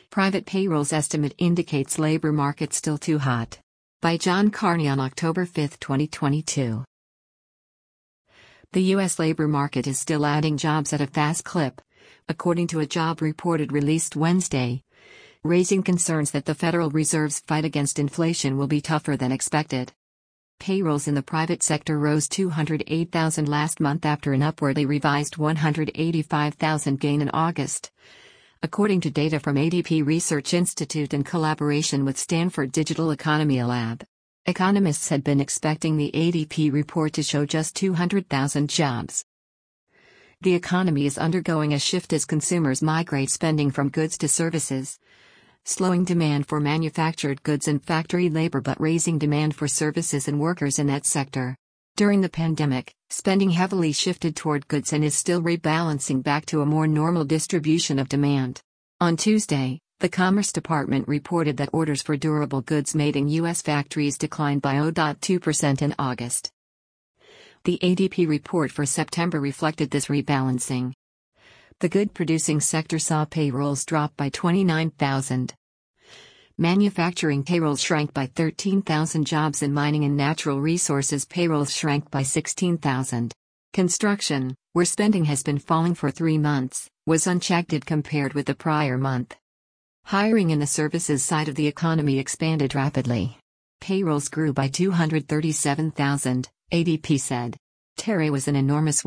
Private payrolls estimate indicates labor market still too hot. By John Carney on October 5, 2022. The U.S. labor market is still adding jobs at a fast clip, according to a job report released Wednesday, raising concerns that the Federal Reserve's fight against inflation will be tougher than expected. Payrolls in the private sector rose 208,000 last month after an upwardly revised 185,000 gain in August, according to data from ADP Research Institute in collaboration with Stanford Digital Economy Lab. Economists had been expecting the ADP report to show just 200,000 jobs. The economy is undergoing a shift as consumers migrate spending from goods to services, slowing demand for manufactured goods and factory labor but raising demand for services and workers in that sector. During the pandemic, spending heavily shifted toward goods and is still rebalancing back to a more normal distribution of demand. On Tuesday, the Commerce Department reported that orders for durable goods made in U.S. factories declined by 0.2% in August. The ADP report for September reflected this rebalancing. The good-producing sector saw payrolls drop by 29,000. Manufacturing payrolls shrank by 13,000 jobs and mining and natural resources payrolls shrank by 16,000. Construction, where spending has been falling for 3 months, was unchecked compared with the prior month. Hiring in the services side of the economy expanded rapidly. Payrolls grew by 237,000, ADP said. There was an enormous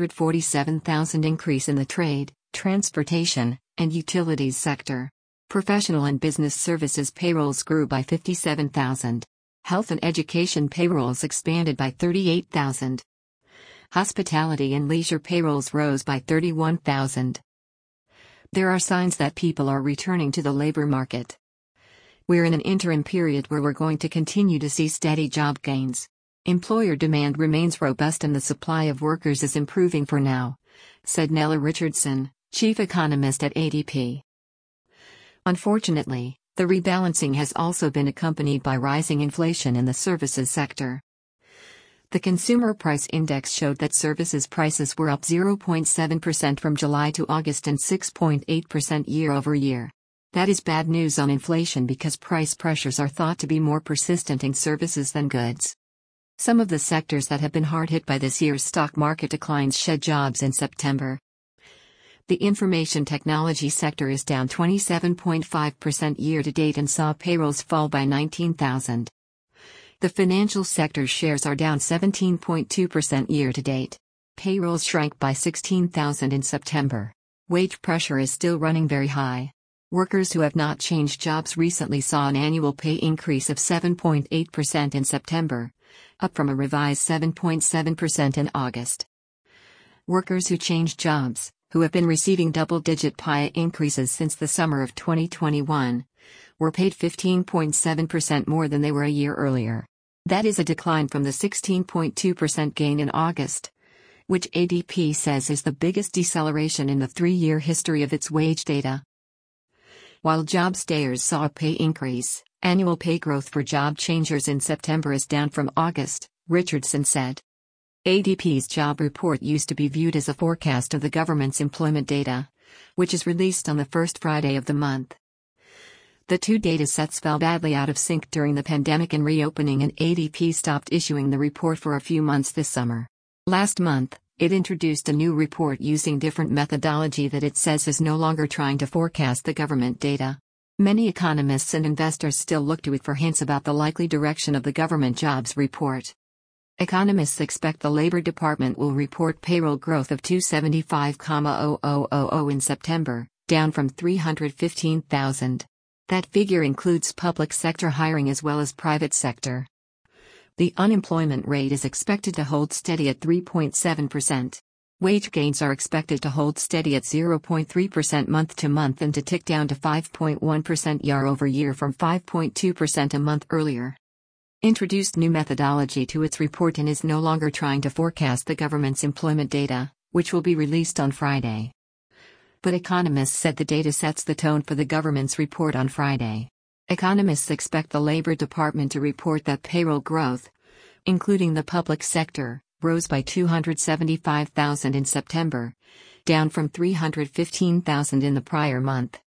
147,000 increase in the trade, transportation, and utilities sector. Professional and business services payrolls grew by 57,000. Health and education payrolls expanded by 38,000. Hospitality and leisure payrolls rose by 31,000. There are signs that people are returning to the labor market. We're in an interim period where we're going to continue to see steady job gains. Employer demand remains robust and the supply of workers is improving for now, said Nella Richardson, chief economist at ADP. Unfortunately, the rebalancing has also been accompanied by rising inflation in the services sector. The Consumer Price Index showed that services prices were up 0.7% from July to August and 6.8% year-over-year. That is bad news on inflation because price pressures are thought to be more persistent in services than goods. Some of the sectors that have been hard hit by this year's stock market declines shed jobs in September. The information technology sector is down 27.5% year-to-date and saw payrolls fall by 19,000. The financial sector's shares are down 17.2% year-to-date. Payrolls shrank by 16,000 in September. Wage pressure is still running very high. Workers who have not changed jobs recently saw an annual pay increase of 7.8% in September, up from a revised 7.7% in August. Workers who changed jobs, who have been receiving double-digit pay increases since the summer of 2021, were paid 15.7% more than they were a year earlier. That is a decline from the 16.2% gain in August, which ADP says is the biggest deceleration in the 3-year history of its wage data. While job stayers saw a pay increase, annual pay growth for job changers in September is down from August, Richardson said. ADP's job report used to be viewed as a forecast of the government's employment data, which is released on the first Friday of the month. The two data sets fell badly out of sync during the pandemic and reopening, and ADP stopped issuing the report for a few months this summer. Last month, it introduced a new report using different methodology that it says is no longer trying to forecast the government data. Many economists and investors still look to it for hints about the likely direction of the government jobs report. Economists expect the Labor Department will report payroll growth of 275,000 in September, down from 315,000. That figure includes public sector hiring as well as private sector. The unemployment rate is expected to hold steady at 3.7%. Wage gains are expected to hold steady at 0.3% month to month and to tick down to 5.1% year-over-year from 5.2% a month earlier. Introduced new methodology to its report and is no longer trying to forecast the government's employment data, which will be released on Friday. But economists said the data sets the tone for the government's report on Friday. Economists expect the Labor Department to report that payroll growth, including the public sector, rose by 275,000 in September, down from 315,000 in the prior month.